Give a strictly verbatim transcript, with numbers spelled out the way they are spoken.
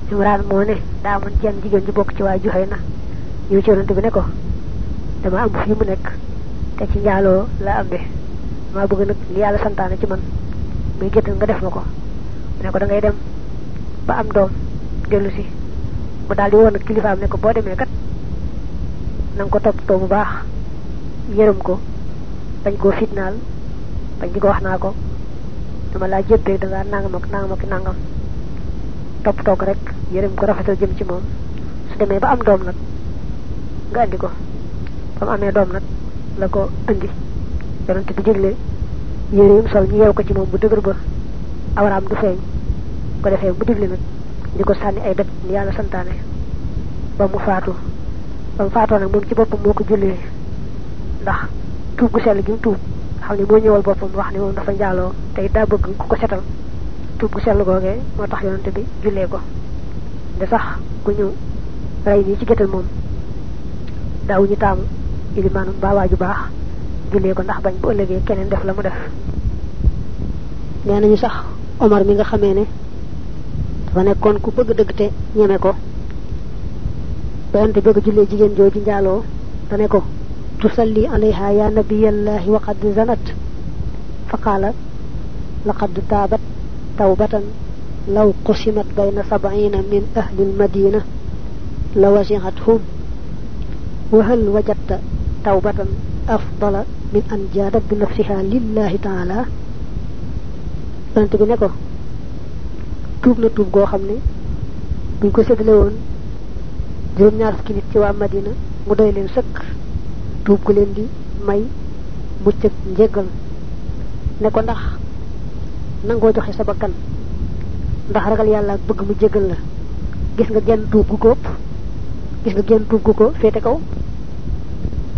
Imran moo ne daa amoon jenn jigéen ju bokk ci waa Juhayna ñëw ci yonante bi ne ko dama am fi mu nekk te ci njaaloo la ambe dama bëgg nag li yàlla santaane ci man muy géttal nga def ma ko mu ne ko da ngay dem ba am doom dellu si mu daal di woon ak kilifaam ne ko boo demee kat na nga ko toppatoo bu baax yërëm ko bañ koo fitnaal bañ di ko wax naa ko dama laa jébbee da ngaa nangam ak nangam ak nangam toppatoo ko rek yërëm ko rafetal jëm ci moom su demee ba am doom nag nga andi ko ba mu amee doom nag la ko andi yonante bi digle yére yim sol ñu yeew ko ci moom bu dëgër ba awraam du feeñ ko defee bu digle nag di ko sànni ay dëkk ni yàlla santaane ba mu faatu ba mu faatoo nag moom ci boppam moo ko jullee ndax tuub gu sell gi mu tuub xam ne moo ñëwal boppam wax ne moom dafa njaaloo te it daa bëgg ku ko setal tuub gu sell googee moo tax yonante bi jullee ko de sax ku ñu rey nii ci géttal moom daawuñu taamu ilimaanum baawaaju baax jullee ko ndax bañ bu ëllëgee keneen def la mu def nee nañu sax Omar mi nga xamee ne dafa nekkoon ku bëgg dëgg te ñeme ko bayante bëgg jullee jigéen jooju njaaloo dane ko tusalli alayha ya nabiyallahi wa qad zanat fa qaala laqad taabat tawbatan law qusimat bayna sab'ina min ahli almadina la wasi'athum wa hal wajadta tawbatan afdala min an jaadat bi nafsiha lillahi taala bayante bi ne ko tuub na tuub goo xam ne buñ ko séddale woon juróom ñaar fukki nit ci waa Madina mu doy leen sëkk tuub gu leen di may mucc ak njéggal ne ko ndax nangoo joxe sa bakkan ndax ragal yàlla ak bëgg mu jéggal la gis nga genn tuub gu ko ëpp gis nga genn tuub gu ko féete kaw